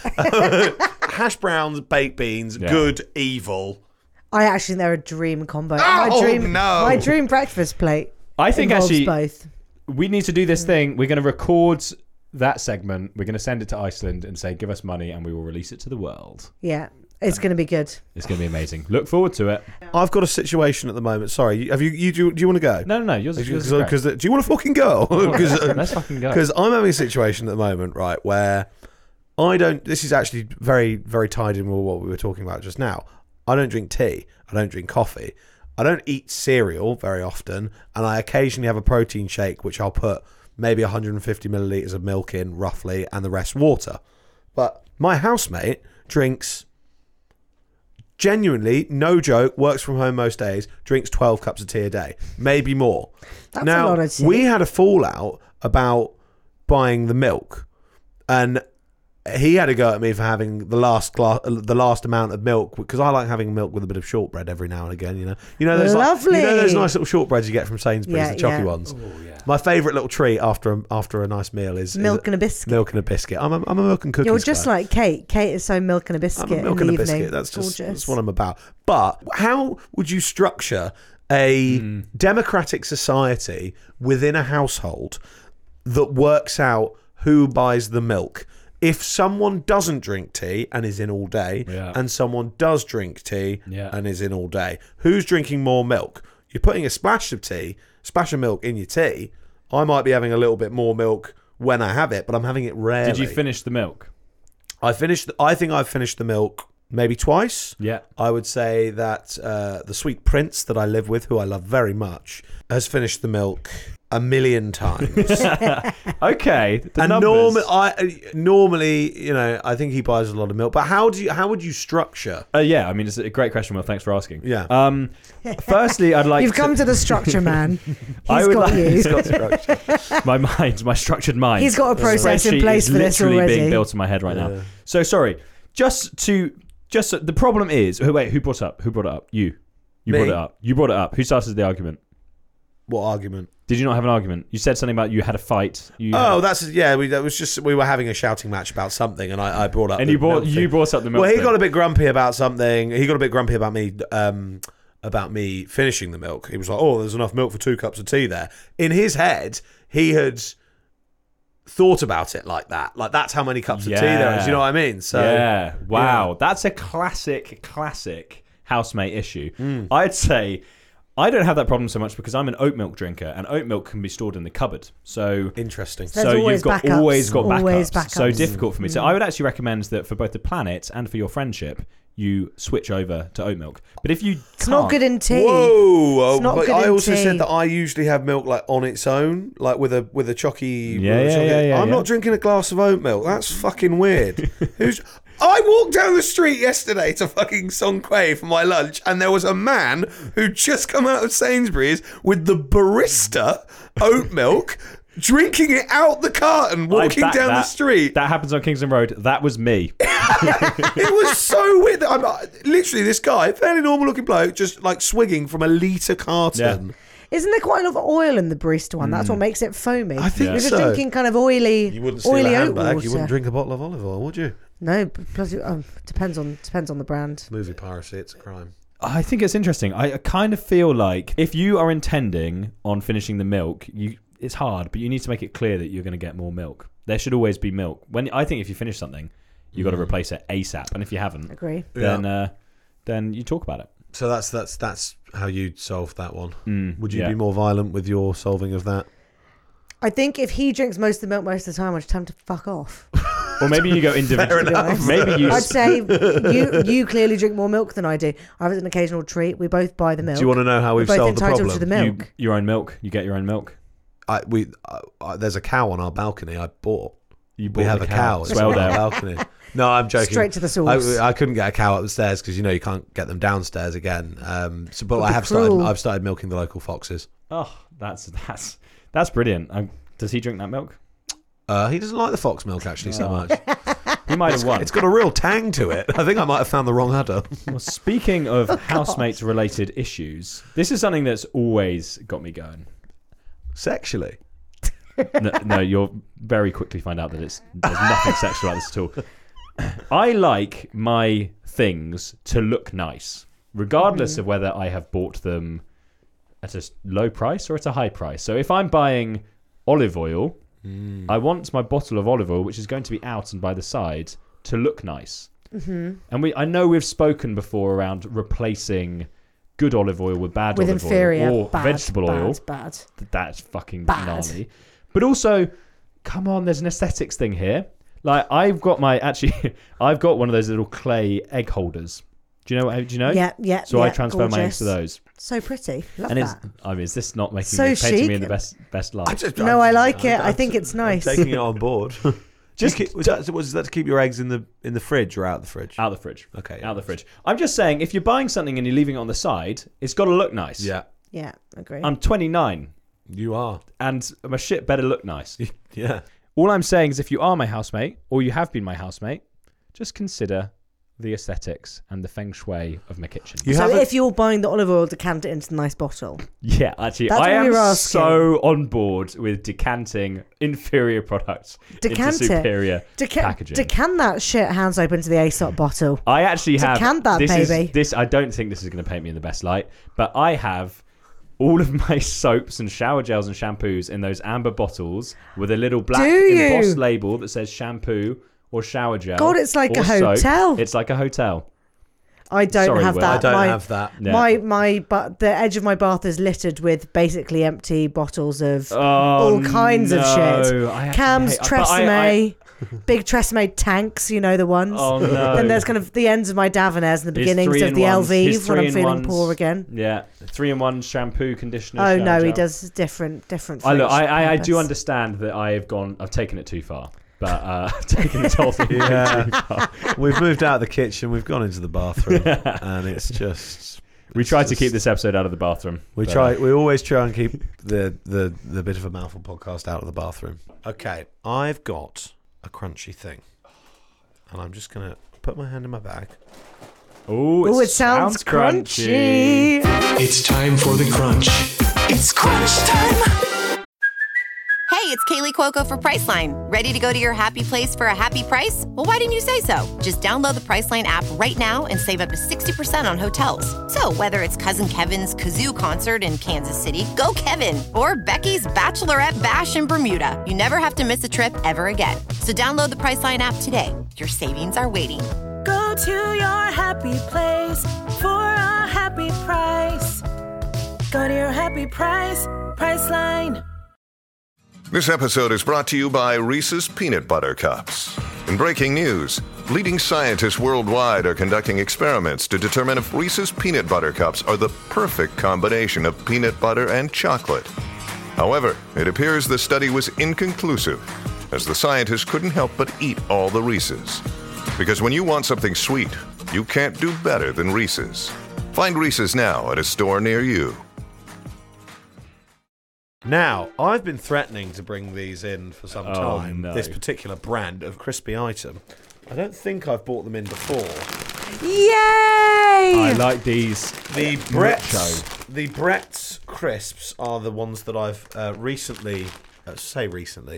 Hash browns, baked beans, Yeah. good, evil. I actually think they're a dream combo. Oh, no. My dream breakfast plate. I think involves actually both. we need to do this thing. We're going to record that segment. We're going to send it to Iceland and say, give us money and we will release it to the world. Yeah, it's going to be good. It's going to be amazing. Look forward to it. I've got a situation at the moment. Sorry, do you want to go? No. Yours is great. Because do you want to fucking go? Let's fucking go. Because I'm having a situation at the moment, right, where I don't. This is actually very, very tied in with what we were talking about just now. I don't drink tea. I don't drink coffee. I don't eat cereal very often, and I occasionally have a protein shake, which I'll put maybe 150 millilitres of milk in, roughly, and the rest water. But my housemate drinks, genuinely, no joke, works from home most days, drinks 12 cups of tea a day, maybe more. That's now, a lot of tea. we had a fallout about buying the milk, and he had a go at me for having the last amount of milk, because I like having milk with a bit of shortbread every now and again. You know those Lovely. you know those nice little shortbreads you get from Sainsbury's, Yeah, the chocky yeah. ones. My favourite little treat after a nice meal is Milk and a biscuit. Milk and a biscuit. I'm a milk and cookies You're just guy. like Kate. Kate is so milk and a biscuit. I'm a milk in and the a biscuit. evening. That's just Gorgeous. that's what I'm about. But how would you structure a democratic society within a household that works out who buys the milk? If someone doesn't drink tea and is in all day, Yeah. and someone does drink tea Yeah. and is in all day, who's drinking more milk? You're putting a splash of milk in your tea. I might be having a little bit more milk when I have it, but I'm having it rarely. Did you finish the milk? I think I've finished the milk maybe twice. Yeah. I would say that the sweet prince that I live with, who I love very much, has finished the milk a million times. Okay. The And numbers. normally, you know, I think he buys a lot of milk. But how would you structure? Yeah, I mean, it's a great question, Will. Thanks for asking. Yeah. Firstly, I'd like You've come to the structure, man. I He's would got like- you. He's got structure. my structured mind. He's got a process in Spreadsheet place is for this literally already. being built in my head right now. So sorry. Just the problem is. Wait, who brought it up? You. You Me? brought it up. You brought it up. Who started the argument? What argument? Did you not have an argument? You said something about you had a fight. We were having a shouting match about something, and I brought up. and the you brought milk thing. up the milk. Well, he thing. got a bit grumpy about something. He got a bit grumpy about me finishing the milk. He was like, "Oh, there's enough milk for 2 cups of tea there." In his head, he had thought about it like that. Like that's how many cups of tea there is. You know what I mean? So yeah. Wow. yeah. That's a classic housemate issue. I'd say I don't have that problem so much because I'm an oat milk drinker, and oat milk can be stored in the cupboard. So Interesting. There's so always you've got backups. always got Always backups. So backups. difficult for me. So I would actually recommend that for both the planet and for your friendship, you switch over to oat milk. But if you It's not good in tea. Whoa! It's not But good I in also tea. said that I usually have milk like on its own, like with a chocky. Yeah, with a chocky- yeah, I'm yeah. not drinking a glass of oat milk. That's fucking weird. I walked down the street yesterday to fucking Song Quay for my lunch, and there was a man who'd just come out of Sainsbury's with the barista oat milk, drinking it out the carton, walking back down the that. street. That happens on Kingston Road. That was me. It was so weird. I'm literally this guy, fairly normal looking bloke, just like swigging from a litre carton. Isn't there quite a lot of oil in the barista one? That's what makes it foamy. I think You're just so. drinking kind of oily, You wouldn't steal oily a oat handbag. water. You wouldn't drink a bottle of olive oil, would you? No, plus depends on the brand. Movie piracy, it's a crime. I think it's interesting. I kind of feel like if you are intending on finishing the milk, it's hard, but you need to make it clear that you're going to get more milk. There should always be milk. I think if you finish something, you've got to replace it ASAP. And if you haven't, Agree. then you talk about it. So that's how you solve that one. Would you yeah. be more violent with your solving of that? I think if he drinks most of the milk most of the time, I just tell him to fuck off. Or maybe you go individually. enough. Maybe you. I'd say you clearly drink more milk than I do. I have an occasional treat. We both buy the milk. Do you want to know how We're we've both solved the entitled problem? to the milk. Your own milk. You get your own milk. There's a cow on our balcony. I bought. You We bought have the a cow. It's well on our there. balcony. No, I'm joking. Straight to the source. I couldn't get a cow up the stairs because you can't get them downstairs again. But Would I be have cruel. I've started milking the local foxes. Oh, that's brilliant. Does he drink that milk? He doesn't like the fox milk actually so much. He might have won. It's got a real tang to it. I think I might have found the wrong udder. Well, speaking of housemate-related issues, this is something that's always got me going. Sexually. No, you'll very quickly find out that there's nothing sexual about this at all. I like my things to look nice, regardless of whether I have bought them at a low price or at a high price. So if I'm buying olive oil, I want my bottle of olive oil, which is going to be out and by the side, to look nice. Mm-hmm. And I know we've spoken before around replacing good olive oil with bad With olive inferior, oil or bad, vegetable oil. Bad. That's fucking Bad. gnarly. But also, come on, there's an aesthetics thing here. Like I've got one of those little clay egg holders. Do you know? Yeah. So I transfer my eggs gorgeous. to those. So pretty. Love And that. is this not making So painting chic. me in the best light? No, I like it. I think it's nice. I'm taking it on board. Was that to keep your eggs in the fridge or out the fridge? Out the fridge. Okay. Out the fridge. I'm just saying, if you're buying something and you're leaving it on the side, it's got to look nice. Yeah. Yeah, agree. I'm 29, You are. and my shit better look nice. Yeah. All I'm saying is if you are my housemate, or you have been my housemate, just consider the aesthetics and the feng shui of my kitchen. So if you're buying the olive oil, decant it into a nice bottle. Yeah, actually, That's I what am we were asking. so on board with decanting inferior products Decant into it. superior packaging. Decant that shit hands open to the Aesop bottle. I actually have Decant that, baby. This I don't think this is going to paint me in the best light, but I have all of my soaps and shower gels and shampoos in those amber bottles with a little black Do you? embossed label that says shampoo or shower gel. God, it's like or a soap. hotel. It's like a hotel. I don't Sorry, have Will. that. I don't have that. Yeah. The edge of my bath is littered with basically empty bottles of Oh, all kinds of shit. no. I actually Cam's hate- but I- Tresemme. big Tresemme tanks, you know, the ones. Oh, no. Then there's kind of the ends of my Davinaires and the beginnings of the LV when I'm feeling poor again. Yeah, 3-in-1 shampoo, conditioner. Oh, shower no, he gel. does different. I do understand that I've taken it too far. But I've taken the whole thing. Yeah. We've moved out of the kitchen. We've gone into the bathroom, and it's just. We try to keep this episode out of the bathroom. We always try and keep the Bit of a Mouthful podcast out of the bathroom. Okay, I've got a crunchy thing, and I'm just gonna put my hand in my bag. Oh, it sounds crunchy. It's time for the crunch. It's crunch time. Hey, it's Kaylee Cuoco for Priceline. Ready to go to your happy place for a happy price? Well, why didn't you say so? Just download the Priceline app right now and save up to 60% on hotels. So whether it's Cousin Kevin's Kazoo Concert in Kansas City, go Kevin, or Becky's Bachelorette Bash in Bermuda, you never have to miss a trip ever again. So download the Priceline app today. Your savings are waiting. Go to your happy place for a happy price. Go to your happy price, Priceline. This episode is brought to you by Reese's Peanut Butter Cups. In breaking news, leading scientists worldwide are conducting experiments to determine if Reese's Peanut Butter Cups are the perfect combination of peanut butter and chocolate. However, it appears the study was inconclusive, as the scientists couldn't help but eat all the Reese's. Because when you want something sweet, you can't do better than Reese's. Find Reese's now at a store near you. Now, I've been threatening to bring these in for some time, no. this particular brand of crispy item. I don't think I've bought them in before. Yay! I like these. The Brett's crisps are the ones that I've recently, I've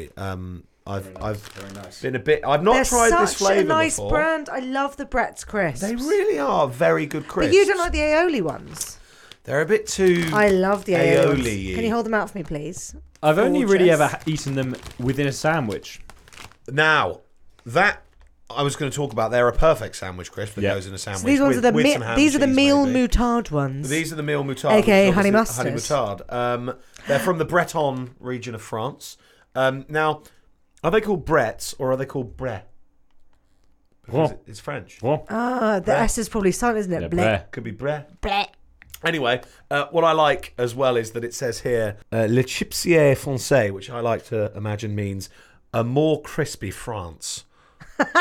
been a bit. I've not tried this flavour They're such a nice before. brand. I love the Brett's crisps. They really are very good crisps. But you don't like the aioli ones. They're a bit too. I love the aioli ones. aioli-y. Can you hold them out for me, please? I've only really Gorgeous. ever eaten them within a sandwich. Now, that I was going to talk about. They're a perfect sandwich crisp that goes in a sandwich. So these ones with, are the with some ham these are the cheese, meal maybe. moutarde ones. These are the meal moutarde, AKA which is honey obviously mustard. Honey moutarde. They're from the Breton region of France. Now, are they called Brettes or are they called Bret? Because it's French. What? The Bret. S is probably silent, isn't it? Yeah, Bleh. Bret. Could be Bret. Bleh. Anyway, what I like as well is that it says here, Le Chipsier Français, which I like to imagine means a more crispy France. But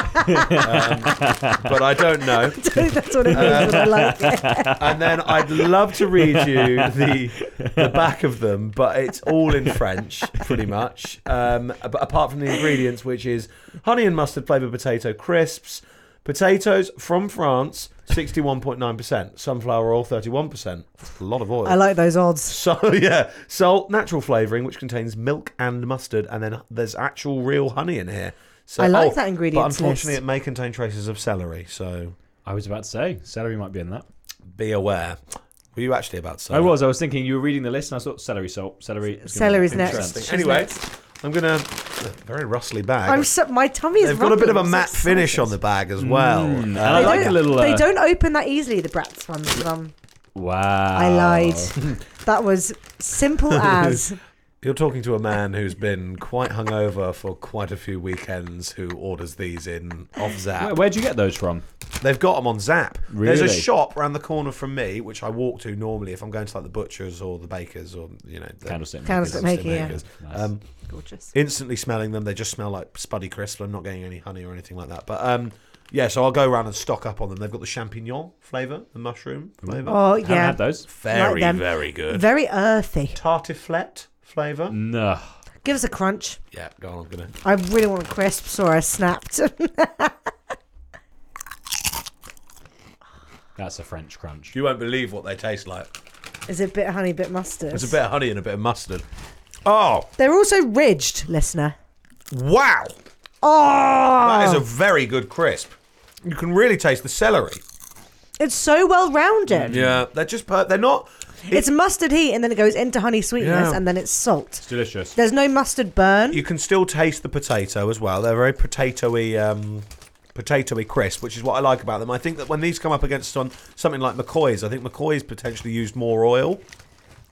I don't know. I don't think that's what it means, but I like it. And then I'd love to read you the back of them, but it's all in French, pretty much. But apart from the ingredients, which is honey and mustard flavoured potato crisps, potatoes from France, 61.9%, sunflower oil, 31%. A lot of oil. I like those odds. So, salt, natural flavouring, which contains milk and mustard, and then there's actual real honey in here. So, I like that ingredients But unfortunately, list. it may contain traces of celery, so I was about to say, celery might be in that. be aware. Were you actually about to say? I was thinking you were reading the list and I thought celery salt. Celery's next. Interesting. Anyway, I'm going to... Very rustly bag. My tummy is They've got a bit of a rumbling. I'm matte so finish excited. on the bag as well. And I like a little... They don't open that easily, the Bratz ones. Wow. I lied. That was simple as... You're talking to a man who's been quite hungover for quite a few weekends who orders these in off Zap. Where'd you get those from? They've got them on Zap. Really? There's a shop around the corner from me, which I walk to normally if I'm going to like the butchers or the bakers or, you know, the Candlestick maker, yeah. Nice. Gorgeous. Instantly smelling them, they just smell like Spuddy Crisp. I'm not getting any honey or anything like that. But yeah, so I'll go around and stock up on them. They've got the champignon flavour, the mushroom flavour. Oh, Haven't yeah. had those. Very, them. very good. Very earthy. Tartiflette flavour. No. Give us a crunch. Yeah, go on, I'm going to... I really want crisps or a snapped. That's a French crunch. You won't believe what they taste like. Is it a bit of honey, bit mustard? There's a bit of honey and a bit of mustard. Oh, They're also ridged, listener. wow. Oh! That is a very good crisp. You can really taste the celery. It's so well rounded. Yeah, they're just... they're not... It's mustard heat and then it goes into honey sweetness Yeah. and then it's salt. It's delicious. There's no mustard burn. You can still taste the potato as well. They're very potatoey crisp, which is what I like about them. I think that when these come up against something like McCoy's, I think McCoy's potentially used more oil.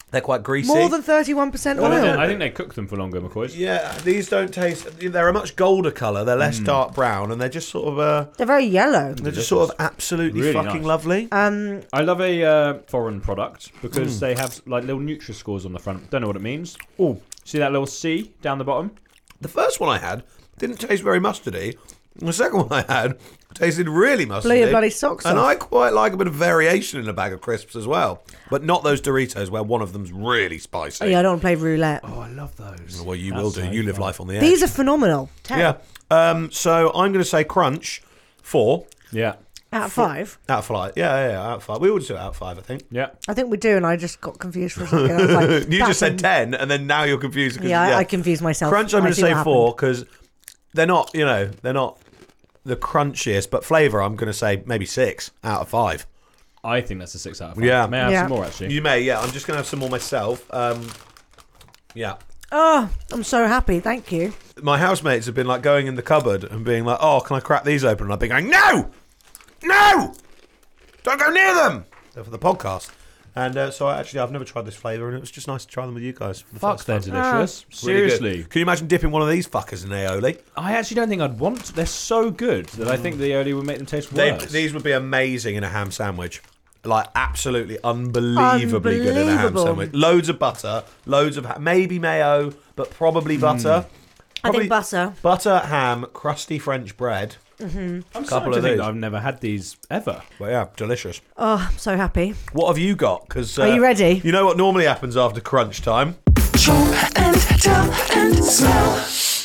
They're quite greasy. More than 31% oil. I think they cook them for longer, McCoys. Yeah, these don't taste. They're a much golder colour. They're less dark brown, and they're just sort of. They're very yellow. They're just sort of absolutely Really fucking nice. lovely. I love a foreign product because they have like little Nutri-Scores on the front. Don't know what it means. Oh, see that little C down the bottom? The first one I had didn't taste very mustardy. The second one I had tasted really mustardy. Blow your bloody socks and off. I quite like a bit of variation in a bag of crisps as well. But not those Doritos where one of them's really spicy. Oh, yeah, I don't want to play roulette. Oh, I love those. Well, you will do. so You live fun. life on the edge. These are phenomenal. 10 Yeah. So I'm going to say Crunch 4 Yeah. out of 5. out of 5. Yeah, out of 5. We always do it out of 5, I think. Yeah. I think we do, and I just got confused for a second. I was like, You that's just said a- 10, and then now you're confused. Yeah, I confused myself. Crunch, I'm I going to see what say 4 happened. because they're not, they're not the crunchiest, but flavour, I'm going to say maybe 6 out of 5. I think that's a 6 out of 5. Yeah. May I have Yeah. some more, actually? You may, yeah. I'm just going to have some more myself. Yeah. Oh, I'm so happy. Thank you. My housemates have been like going in the cupboard and being like, "Oh, can I crack these open?" And I've been going, "No, no, don't go near them." They're for the podcast, and so I've never tried this flavour, and it was just nice to try them with you guys. For the Fuck, first they're time. delicious. Really good. Seriously. Can you imagine dipping one of these fuckers in aioli? I actually don't think I'd want. They're so good that I think the aioli would make them taste worse. These would be amazing in a ham sandwich. Like absolutely unbelievably good in a ham Unbelievable. sandwich. Loads of butter, loads of maybe mayo, but probably butter. I think butter. Butter, ham, crusty French bread. I'm couple starting of to think these. that I've never had these ever. Well, yeah, delicious. Oh, I'm so happy. What have you got? Because Are you ready? You know what normally happens after crunch time? Show and tell and smell.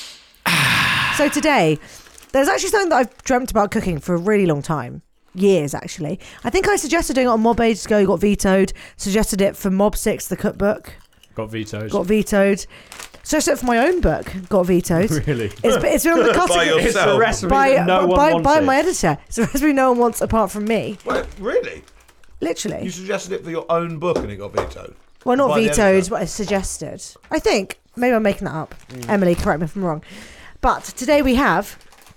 So today, there's actually something that I've dreamt about cooking for a really long time. Years, actually. I think I suggested doing it on Mob ages ago, got vetoed. Suggested it for Mob 6, the cookbook. Got vetoed. Got vetoed. Suggested it for my own book. Got vetoed. Really? It's been on the cutting By It's yourself. a recipe by, that no one by, wanted. by my editor. It's a recipe no one wants apart from me. Wait, really? Literally. You suggested it for your own book and it got vetoed? Well, not by the vetoed, editor? but I suggested. I think. Maybe I'm making that up. Emily, correct me if I'm wrong. But today we have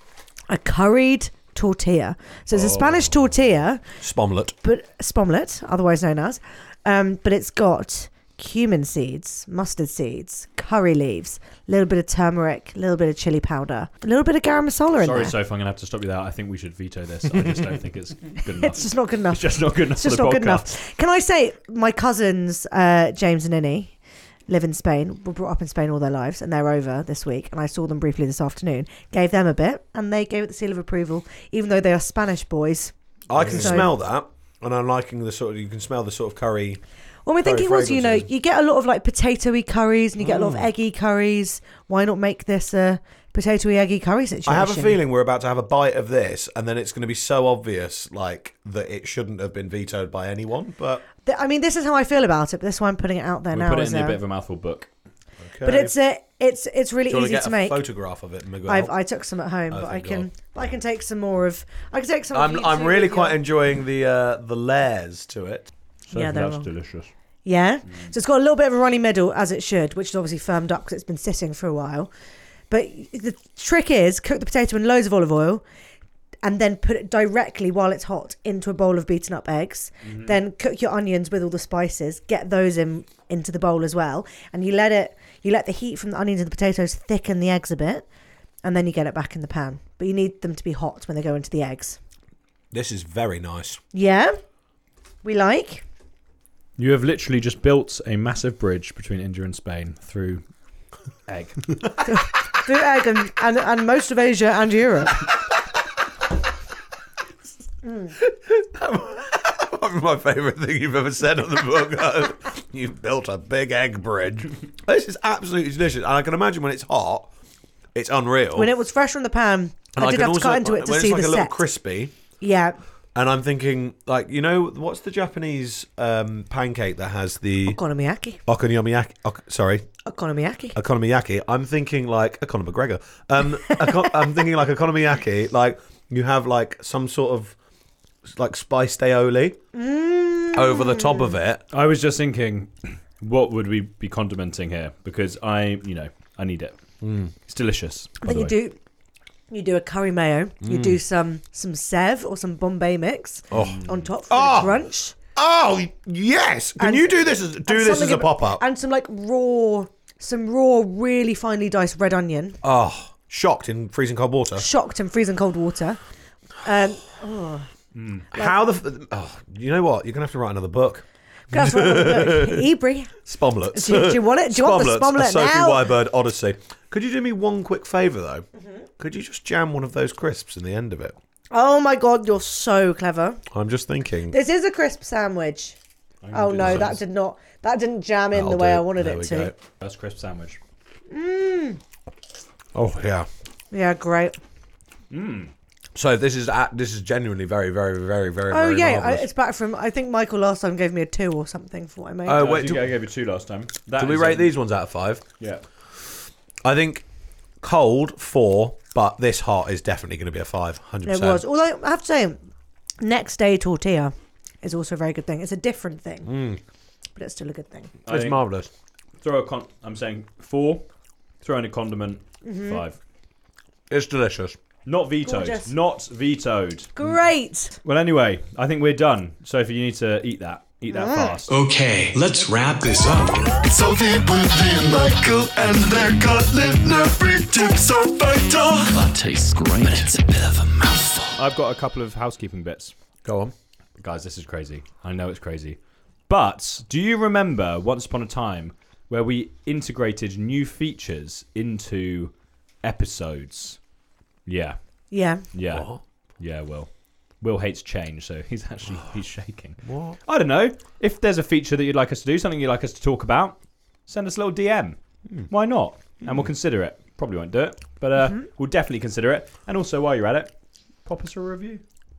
a curried tortilla. So it's a Spanish tortilla, Spomlet. but spomlet, otherwise known as. But it's got cumin seeds, mustard seeds, curry leaves, a little bit of turmeric, a little bit of chili powder, a little bit of garam masala in Sorry, there. Soph, I'm going to have to stop you there. I think we should veto this. I just don't think it's good enough. It's just not good enough. It's just not good enough It's just for the not podcast. good enough. Can I say my cousins, James and Innie, live in Spain, were brought up in Spain all their lives, and they're over this week, and I saw them briefly this afternoon, gave them a bit, and they gave it the seal of approval, even though they are Spanish boys. I can So- smell that, and I'm liking the sort of, you can smell the sort of curry. Well, my Curry thinking was, fragrances. you get a lot of like potatoey curries, and you get a lot of eggy curries. Why not make this a potatoey eggy curry situation? I have a feeling we're about to have a bite of this, and then it's going to be so obvious, like, that it shouldn't have been vetoed by anyone, but... I mean, this is how I feel about it, but this is why I'm putting it out there We'll now. put it as in the a- bit of a mouthful book. Okay. But it's really Do you want easy get to a make. photograph of it, Miguel? I took some at home, Oh, but I thank can God. I can take some more of. I can take some. of I'm YouTube really with quite you. enjoying the layers to it. So Yeah, they're that's wrong. delicious. Yeah, so it's got a little bit of a runny middle as it should, which is obviously firmed up because it's been sitting for a while. But the trick is cook the potato in loads of olive oil, and then put it directly while it's hot into a bowl of beaten up eggs. Then cook your onions with all the spices. Get those into the bowl as well, and you let the heat from the onions and the potatoes thicken the eggs a bit, and then you get it back in the pan. But you need them to be hot when they go into the eggs. This is very nice. Yeah, we like. You have literally just built a massive bridge between India and Spain through egg. Through egg and most of Asia and Europe. Probably my favourite thing you've ever said on the book. You've built a big egg bridge. This is absolutely delicious. And I can imagine when it's hot, it's unreal. When it was fresh from the pan, I did have to cut into it to when see it's like the a little set. crispy. Yeah. And I'm thinking, like, you know, what's the Japanese pancake that has the Okonomiyaki. okonomiyaki? Okonomiyaki. Okonomiyaki. I'm thinking like Conor McGregor. I'm thinking like okonomiyaki. Like you have like some sort of like spiced aioli over the top of it. I was just thinking, what would we be condimenting here? Because I need it. It's delicious. I think you do a curry mayo. You do some Sev or some Bombay mix on top for the crunch. Oh yes! Can you do this as a pop up? And some like raw, really finely diced red onion. Oh, shocked in freezing cold water. Shocked in freezing cold water. How the? Oh, you know what? You're gonna have to write another book. Ebri. Spomlets. Do you want it? Do you want the spomlet Sophie now? Wybird Odyssey. Could you do me one quick favour though? Could you just jam one of those crisps in the end of it? Oh my god, you're so clever. I'm just thinking. This is a crisp sandwich. Oh no, that didn't jam in the way I wanted it to. That's crisp sandwich. Oh yeah. Yeah, great. So this is genuinely very, very, very, very. Oh very yeah, marvellous. it's back from. I think Michael last time gave me a 2 or something for what I made. Oh I wait, think I gave you 2 last time. do we rate these ones out of 5? Yeah. I think cold 4, but this hot is definitely going to be a 5. 100%. It was. Although I have to say, next day tortilla is also a very good thing. It's a different thing, but it's still a good thing. It's marvellous. I'm saying 4. Throw in a condiment. 5. It's delicious. Not vetoed. Gorgeous. Not vetoed. Great. Well, anyway, I think we're done. Sophie, you need to eat that. Eat that fast. Okay, let's wrap this up. Sophie, Willie, and Michael, and their culinary tips are vital. That tastes great, but it's a bit of a mouthful. I've got a couple of housekeeping bits. Go on. Guys, this is crazy. I know it's crazy. But do you remember once upon a time where we integrated new features into episodes? Yeah. Yeah. Yeah. What? Yeah, Will hates change, so he's shaking. What? I don't know. If there's a feature that you'd like us to do, something you'd like us to talk about, send us a little DM. Why not? And we'll consider it. Probably won't do it, but we'll definitely consider it. And also, while you're at it, pop us a review.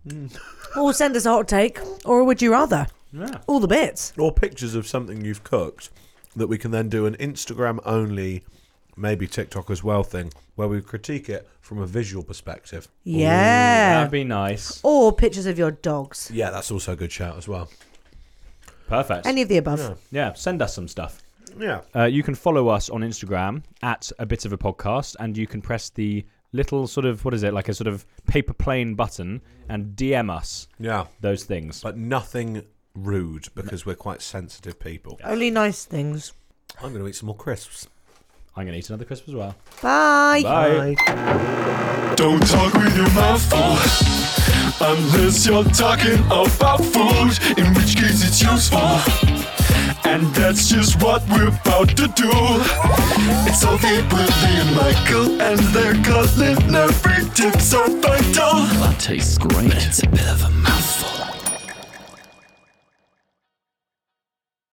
Or send us a hot take, or would you rather? Yeah. All the bits. Or pictures of something you've cooked that we can then do an Instagram only, maybe TikTok as well thing, where we critique it from a visual perspective. Yeah. That'd be nice. Or pictures of your dogs. Yeah, that's also a good shout as well. Perfect. Any of the above. Yeah, send us some stuff. Yeah. You can follow us on Instagram at A Bit of a Podcast, and you can press the little sort of, what is it, like a sort of paper plane button and DM us those things. But nothing rude, because we're quite sensitive people. Only nice things. I'm going to eat some more crisps. I'm going to eat another crisp as well. Bye. Bye. Don't talk with your mouth full unless you're talking about food, in which case it's useful. And that's just what we're about to do. It's Sophie, Willie, and Michael, and their culinary tips are vital. That tastes great, but it's a bit of a mouthful.